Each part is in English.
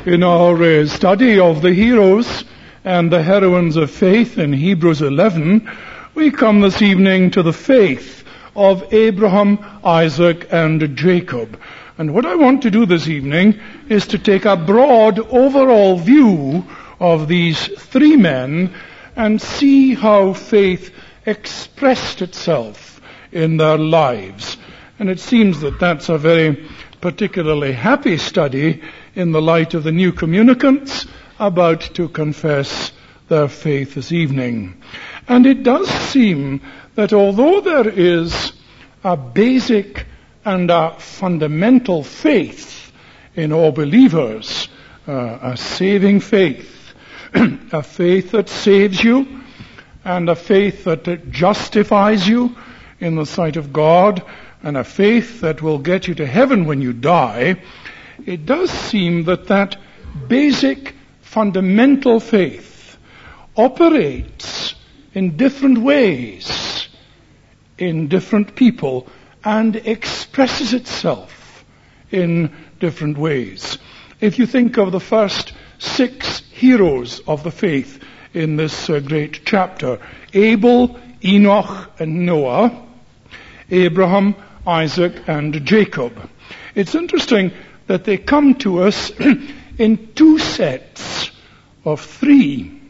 In our study of the heroes and the heroines of faith in Hebrews 11, we come this evening to the faith of Abraham, Isaac, and Jacob. And what I want to do this evening is to take a broad overall view of these three men and see how faith expressed itself in their lives. And it seems that that's a very particularly happy study in the light of the new communicants about to confess their faith this evening. And it does seem that although there is a basic and a fundamental faith in all believers, a saving faith, a faith that saves you, and a faith that justifies you in the sight of God, and a faith that will get you to heaven when you die, it does seem that that basic fundamental faith operates in different ways in different people and expresses itself in different ways. If you think of the first 6 heroes of the faith in this great chapter, Abel, Enoch, and Noah, Abraham, Isaac, and Jacob. It's interesting that they come to us in 2 sets of 3.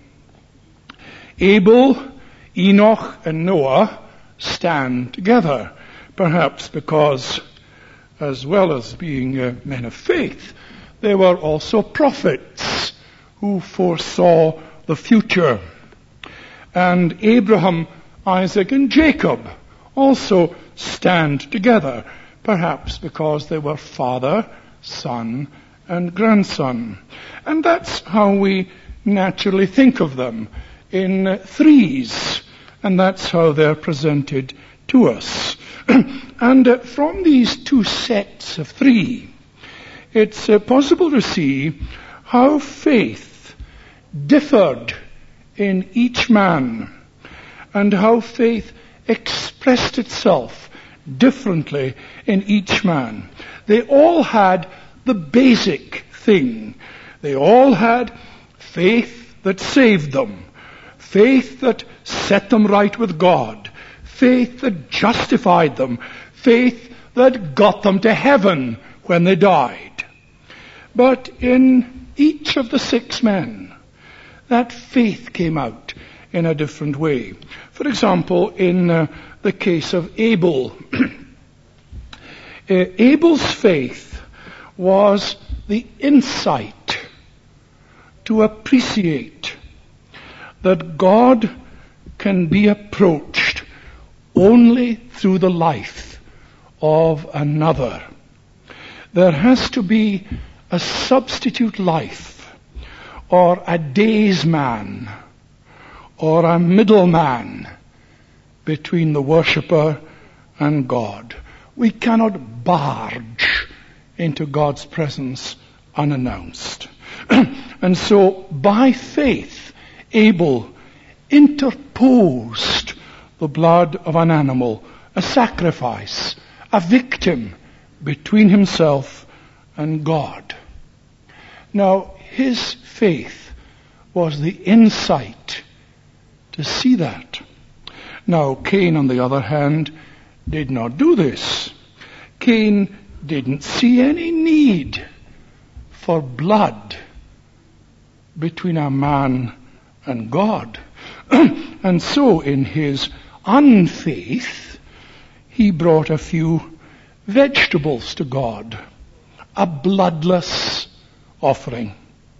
Abel, Enoch, and Noah stand together, perhaps because, as well as being men of faith, they were also prophets who foresaw the future. And Abraham, Isaac, and Jacob also stand together, perhaps because they were father, son, and grandson. And that's how we naturally think of them, in 3s, and that's how they're presented to us. And from these 2 sets of 3, it's possible to see how faith differed in each man, and how faith expressed itself differently in each man. They all had the basic thing. They all had faith that saved them, faith that set them right with God, faith that justified them, faith that got them to heaven when they died. But in each of the 6 men, that faith came out in a different way. For example, in the case of Abel, Abel's faith was the insight to appreciate that God can be approached only through the life of another. There has to be a substitute life, or a daysman, or a middleman between the worshipper and God. We cannot barge into God's presence unannounced. And so, by faith, Abel interposed the blood of an animal, a sacrifice, a victim between himself and God. Now, his faith was the insight to see that. Now, Cain, on the other hand, did not do this. Cain didn't see any need for blood between a man and God. And so, in his unfaith, he brought a few vegetables to God, a bloodless offering.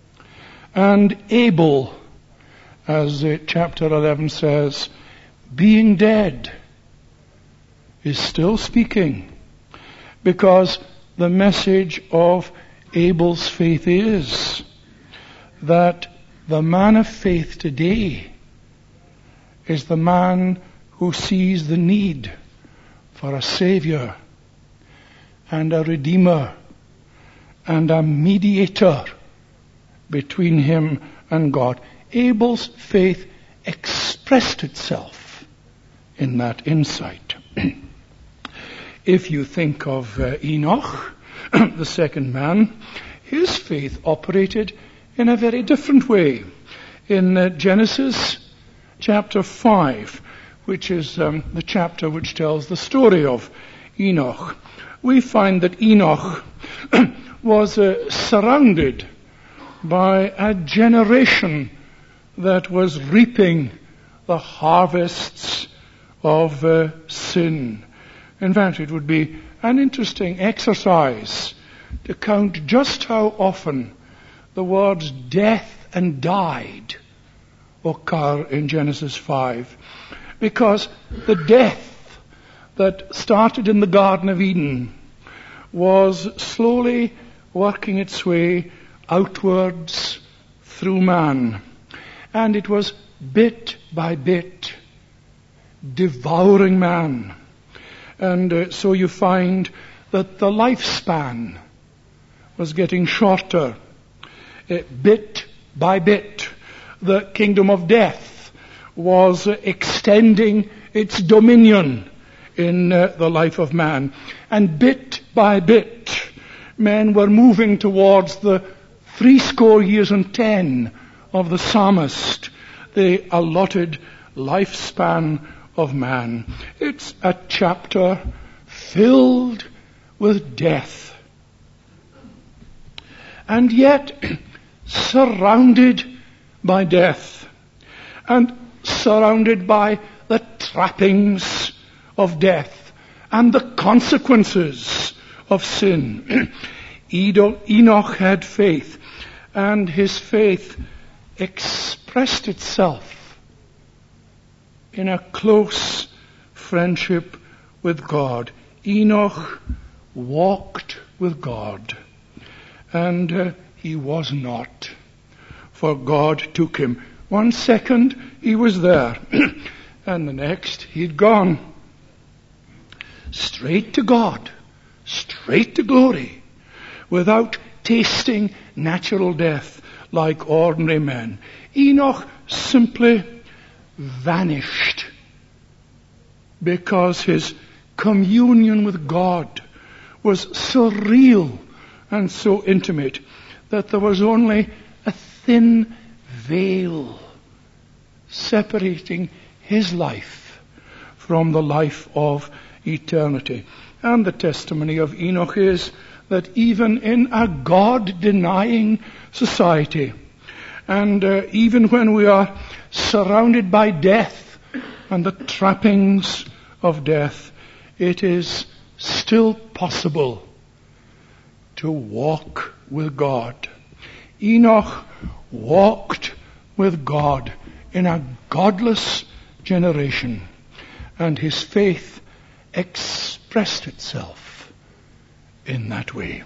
And Abel, as chapter 11 says, being dead, is still speaking, because the message of Abel's faith is that the man of faith today is the man who sees the need for a Savior and a Redeemer and a mediator between him and God. Abel's faith expressed itself in that insight. If you think of Enoch, the second man, his faith operated in a very different way. In Genesis chapter 5, which is the chapter which tells the story of Enoch, we find that Enoch was surrounded by a generation that was reaping the harvests of sin. In fact, it would be an interesting exercise to count just how often the words death and died occur in Genesis 5. Because the death that started in the Garden of Eden was slowly working its way outwards through man. And it was bit by bit devouring man. And so you find that the lifespan was getting shorter. Bit by bit, the kingdom of death was extending its dominion in the life of man. And bit by bit, men were moving towards the 70 of the psalmist, the allotted lifespan of man. It's a chapter filled with death. And yet, surrounded by death, and surrounded by the trappings of death, and the consequences of sin. Enoch had faith, and his faith expressed itself in a close friendship with God. Enoch walked with God, and he was not, for God took him. 1 second he was there, and the next he'd gone. Straight to God, straight to glory, without tasting natural death like ordinary men. Enoch simply vanished because his communion with God was so real and so intimate that there was only a thin veil separating his life from the life of eternity. And the testimony of Enoch is that even in a God-denying society, and even when we are surrounded by death and the trappings of death, it is still possible to walk with God. Enoch walked with God in a godless generation, and his faith expressed itself in that way.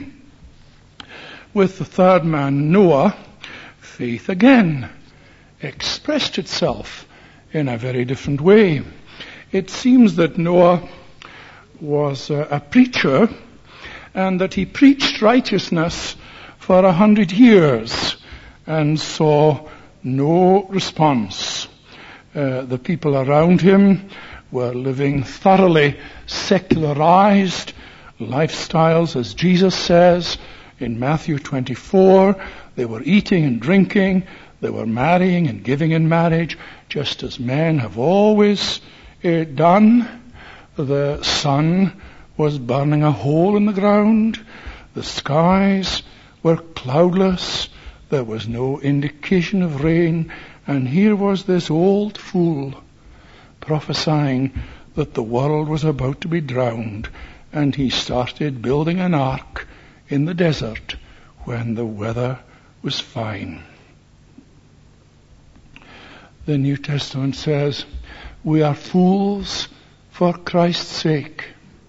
With the third man, Noah, faith again expressed itself in a very different way. It seems that Noah was a preacher, and that he preached righteousness for 100 years and saw no response. The people around him were living thoroughly secularized lifestyles, as Jesus says in Matthew 24. They were eating and drinking, they were marrying and giving in marriage, just as men have always done. The sun was burning a hole in the ground, the skies were cloudless, there was no indication of rain, and here was this old fool prophesying that the world was about to be drowned, and he started building an ark in the desert when the weather was fine. The New Testament says, we are fools for Christ's sake.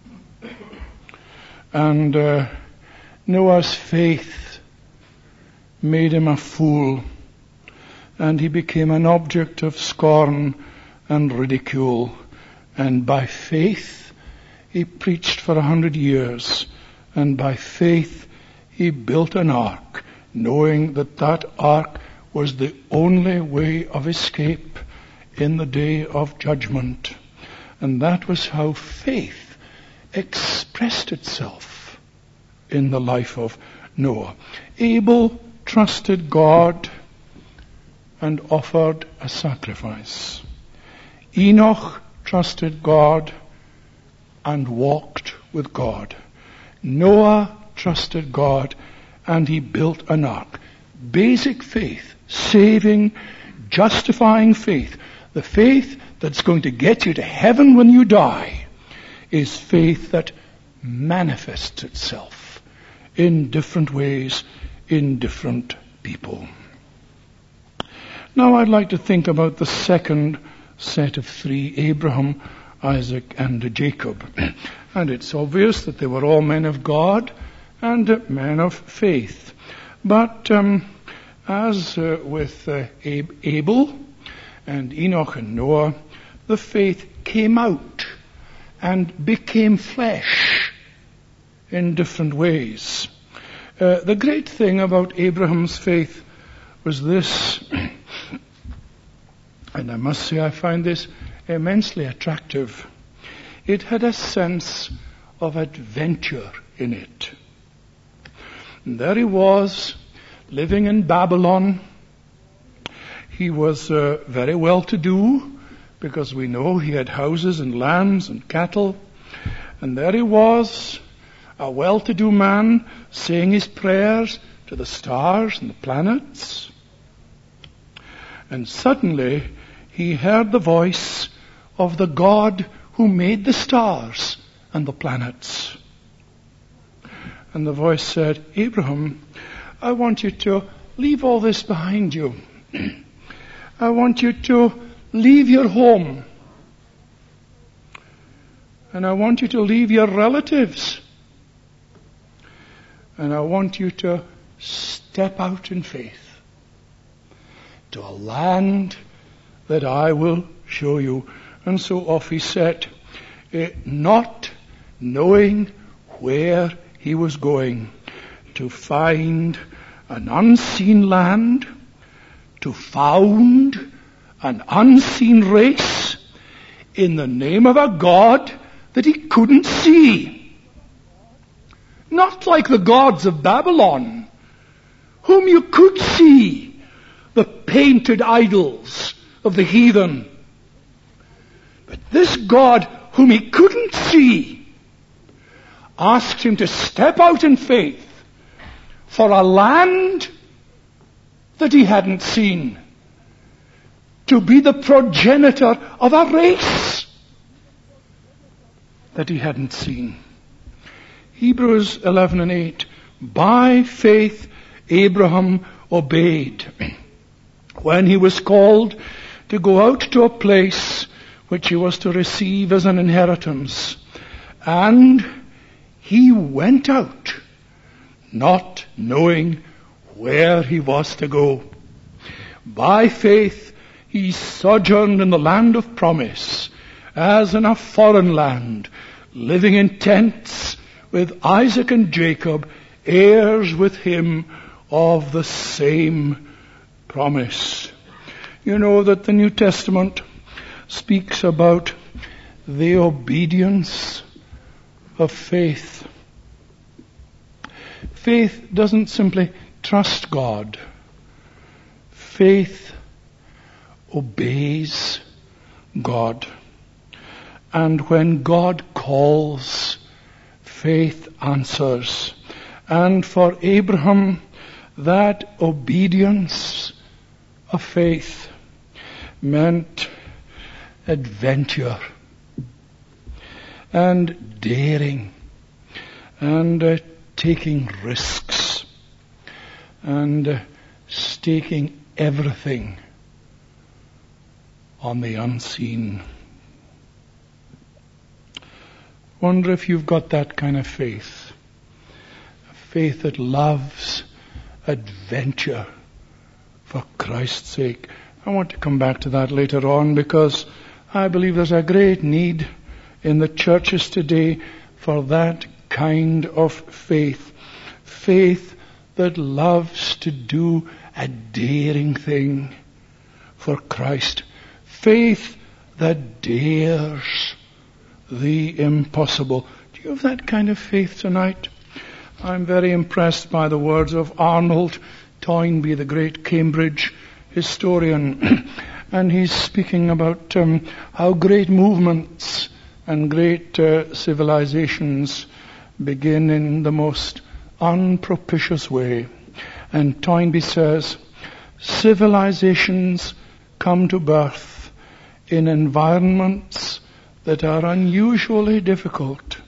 And Noah's faith made him a fool, and he became an object of scorn and ridicule. And by faith he preached for 100 years, and by faith he built an ark, knowing that that ark was the only way of escape in the day of judgment. And that was how faith expressed itself in the life of Noah. Abel trusted God and offered a sacrifice. Enoch trusted God and walked with God. Noah trusted God and he built an ark. Basic faith, saving, justifying faith, the faith that's going to get you to heaven when you die, is faith that manifests itself in different ways in different people. Now I'd like to think about the second set of three, Abraham, Isaac, and Jacob. And it's obvious that they were all men of God and men of faith. But as with Abel and Enoch and Noah, the faith came out and became flesh in different ways. The great thing about Abraham's faith was this, and I must say I find this immensely attractive. It had a sense of adventure in it. And there he was, living in Babylon. He was very well to do, because we know he had houses and lands and cattle. And there he was, a well-to-do man, saying his prayers to the stars and the planets. And suddenly he heard the voice of the God who made the stars and the planets. And the voice said, Abraham, I want you to leave all this behind you. I want you to leave your home. And I want you to leave your relatives. And I want you to step out in faith to a land that I will show you. And so off he set, not knowing where he was going, to find an unseen land, to found an unseen race in the name of a God that he couldn't see. Not like the gods of Babylon, whom you could see, the painted idols of the heathen. But this God, whom he couldn't see, asked him to step out in faith for a land that he hadn't seen, to be the progenitor of a race that he hadn't seen. Hebrews 11:8, by faith Abraham obeyed when he was called to go out to a place which he was to receive as an inheritance. And he went out, not knowing where he was to go. By faith he sojourned in the land of promise, as in a foreign land, living in tents with Isaac and Jacob, heirs with him of the same promise. You know that the New Testament speaks about the obedience of faith. Faith doesn't simply trust God. Faith obeys God. And when God calls, faith answers. And for Abraham, that obedience of faith meant adventure and daring and taking risks and staking everything on the unseen. Wonder if you've got that kind of faith. A faith that loves adventure for Christ's sake. I want to come back to that later on, because I believe there's a great need in the churches today for that kind of faith. Faith that loves to do a daring thing for Christ. Faith that dares the impossible. Do you have that kind of faith tonight? I'm very impressed by the words of Arnold Toynbee, the great Cambridge historian. And he's speaking about how great movements and great civilizations begin in the most unpropitious way. And Toynbee says, civilizations come to birth in environments that are unusually difficult.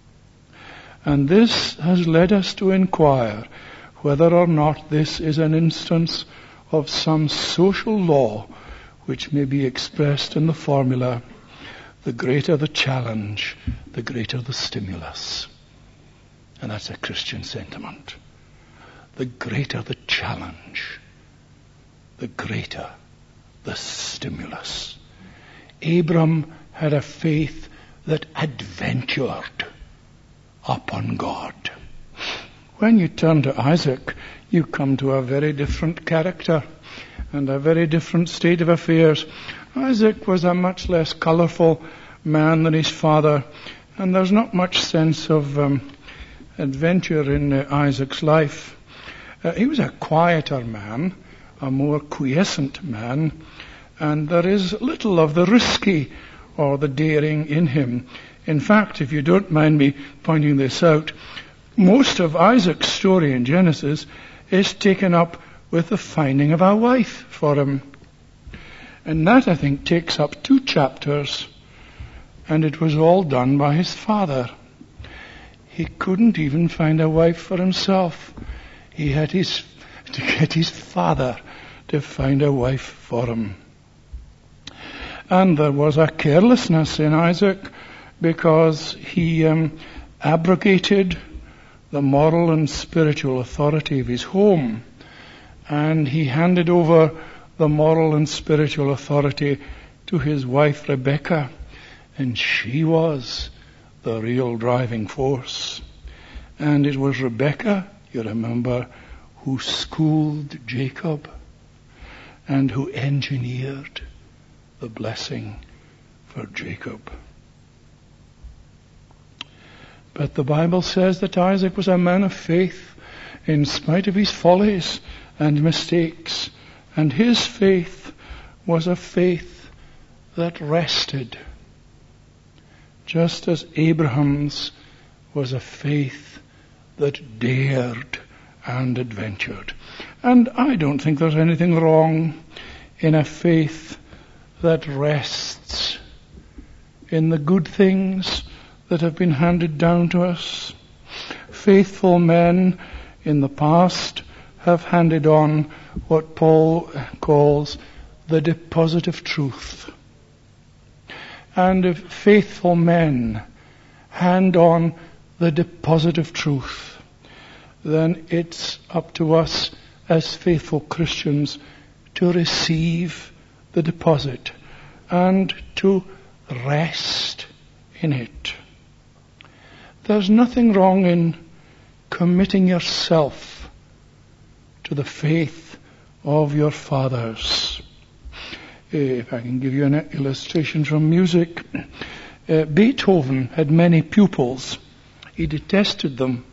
And this has led us to inquire whether or not this is an instance of some social law which may be expressed in the formula, the greater the challenge, the greater the stimulus. And that's a Christian sentiment. The greater the challenge, the greater the stimulus. Abram had a faith that adventured upon God. When you turn to Isaac, you come to a very different character and a very different state of affairs. Isaac was a much less colourful man than his father, and there's not much sense of adventure in Isaac's life. He was a quieter man, a more quiescent man, and there is little of the risky or the daring in him. In fact, if you don't mind me pointing this out, most of Isaac's story in Genesis is taken up with the finding of a wife for him. And that, I think, takes up 2 chapters, and it was all done by his father. He couldn't even find a wife for himself. He had to get his father to find a wife for him. And there was a carelessness in Isaac because he abrogated the moral and spiritual authority of his home, and he handed over the moral and spiritual authority to his wife Rebekah, and she was the real driving force. And it was Rebekah, you remember, who schooled Jacob and who engineered the blessing for Jacob. But the Bible says that Isaac was a man of faith in spite of his follies and mistakes. And his faith was a faith that rested, just as Abraham's was a faith that dared and adventured. And I don't think there's anything wrong in a faith that rests in the good things that have been handed down to us. Faithful men in the past have handed on what Paul calls the deposit of truth. And if faithful men hand on the deposit of truth, then it's up to us as faithful Christians to receive the deposit and to rest in it. There's nothing wrong in committing yourself to the faith of your fathers. If I can give you an illustration from music, Beethoven had many pupils. He detested them,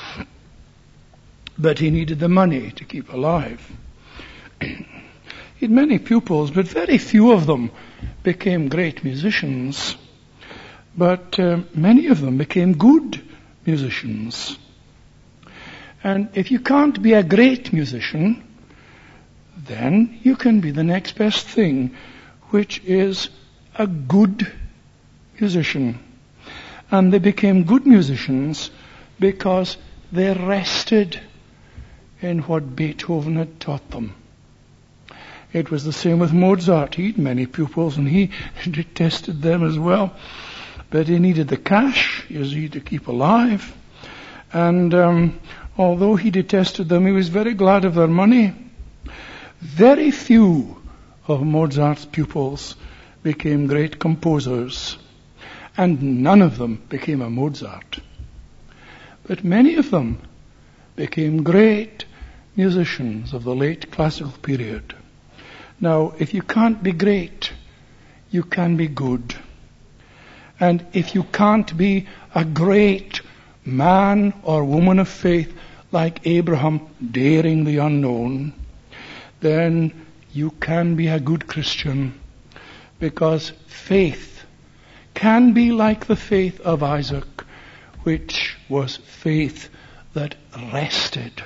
but he needed the money to keep alive. He had many pupils, but very few of them became great musicians. But many of them became good musicians. And if you can't be a great musician, then you can be the next best thing, which is a good musician. And they became good musicians because they rested in what Beethoven had taught them. It was the same with Mozart. He had many pupils and he detested them as well. But he needed the cash, you see, to keep alive. And although he detested them, he was very glad of their money. Very few of Mozart's pupils became great composers, and none of them became a Mozart. But many of them became great musicians of the late classical period. Now, if you can't be great, you can be good. And if you can't be a great man or woman of faith like Abraham daring the unknown, then you can be a good Christian, because faith can be like the faith of Isaac, which was faith that rested.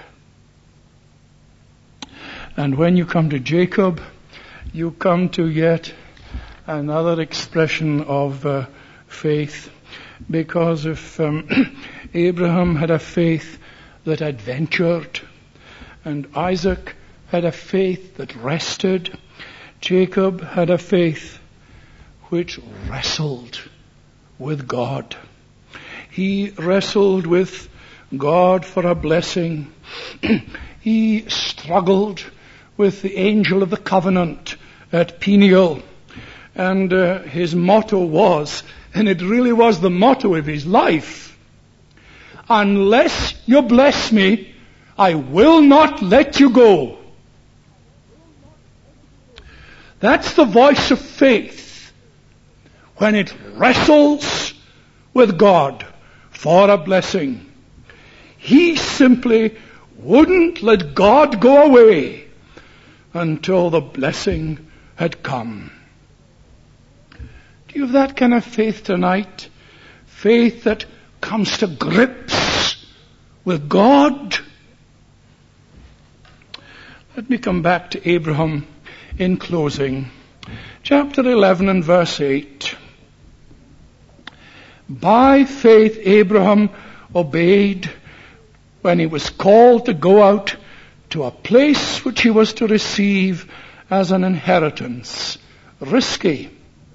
And when you come to Jacob, you come to yet another expression of faith, because if Abraham had a faith that adventured, and Isaac had a faith that rested, Jacob had a faith which wrestled with God. He wrestled with God for a blessing. He struggled with the angel of the covenant at Peniel. And his motto was, and it really was the motto of his life, unless you bless me, I will not let you go. That's the voice of faith when it wrestles with God for a blessing. He simply wouldn't let God go away until the blessing had come. Do you have that kind of faith tonight? Faith that comes to grips with God? Let me come back to Abraham in closing. Chapter 11 and verse 8. By faith Abraham obeyed when he was called to go out to a place which he was to receive as an inheritance. Risky.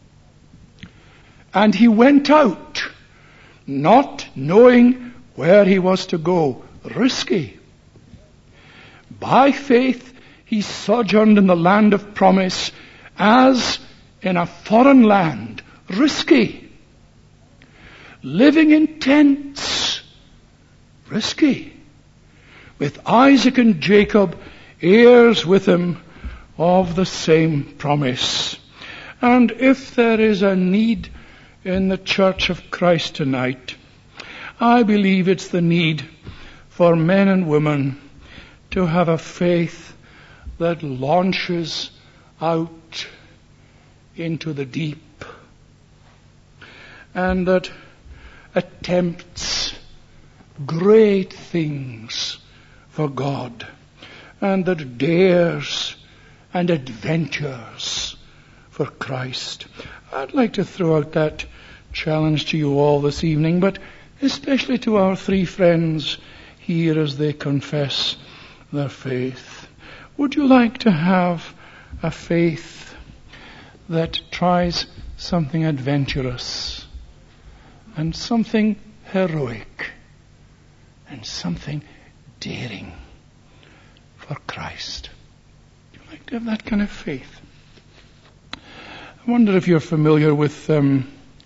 And he went out, not knowing where he was to go. Risky. By faith he sojourned in the land of promise as in a foreign land. Risky. Living in tents. Risky. With Isaac and Jacob, heirs with him of the same promise. And if there is a need in the Church of Christ tonight, I believe it's the need for men and women to have a faith that launches out into the deep and that attempts great things for God, and that dares and adventures for Christ. I'd like to throw out that challenge to you all this evening, but especially to our three friends here as they confess their faith. Would you like to have a faith that tries something adventurous and something heroic and something daring for Christ? Would you like to have that kind of faith? I wonder if you're familiar with the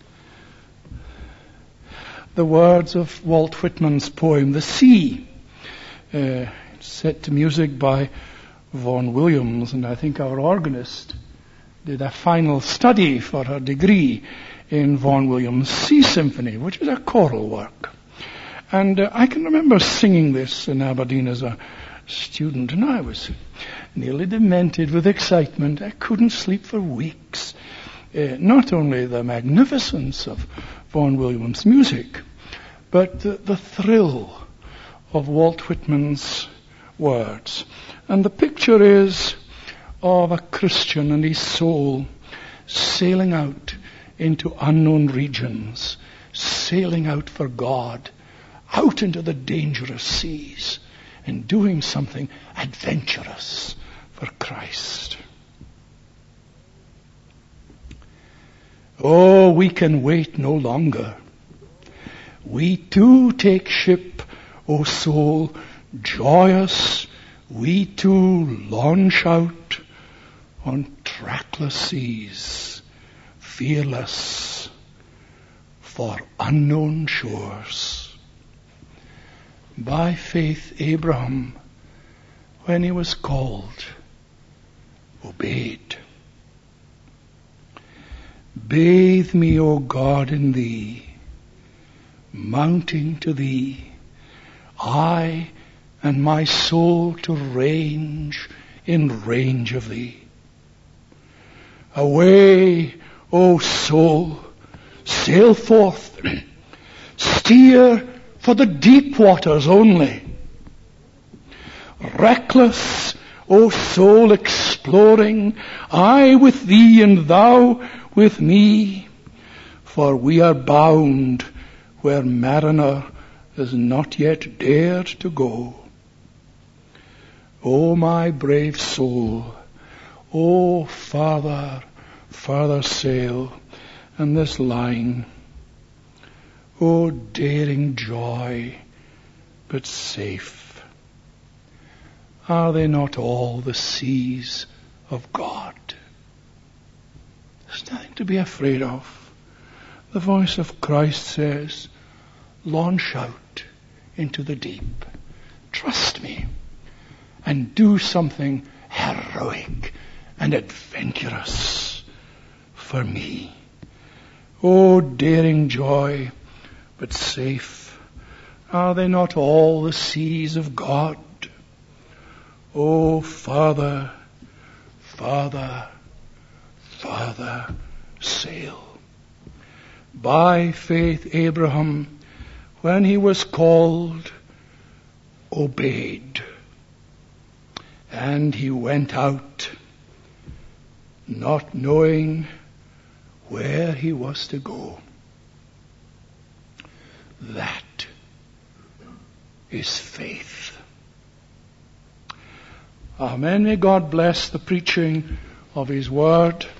words of Walt Whitman's poem, The Sea, set to music by Vaughan Williams, and I think our organist did a final study for her degree in Vaughan Williams' Sea Symphony, which is a choral work. And I can remember singing this in Aberdeen as a student, and I was nearly demented with excitement. I couldn't sleep for weeks. Not only the magnificence of Vaughan Williams' music, but the thrill of Walt Whitman's words. And the picture is of a Christian and his soul sailing out into unknown regions, sailing out for God, out into the dangerous seas, and doing something adventurous for Christ. Oh, we can wait no longer. We too take ship, O soul, joyous. We too launch out on trackless seas, fearless for unknown shores. By faith, Abraham, when he was called, obeyed. Bathe me, O God, in thee. mounting to thee, I and my soul to range in range of thee. Away, O soul, sail forth, steer for the deep waters only. Reckless, O soul, exploring, I with thee and thou with me, for we are bound where mariner has not yet dared to go. O my brave soul, O farther, farther sail, and this line, O daring joy, but safe, are they not all the seas of God? There's nothing to be afraid of. The voice of Christ says, launch out into the deep. Trust me and do something heroic and adventurous for me. Oh, daring joy, but safe, are they not all the seas of God? Oh, Father, Father, Father, sail. By faith Abraham, when he was called, obeyed. And he went out, not knowing where he was to go. That is faith. Amen. May God bless the preaching of his word.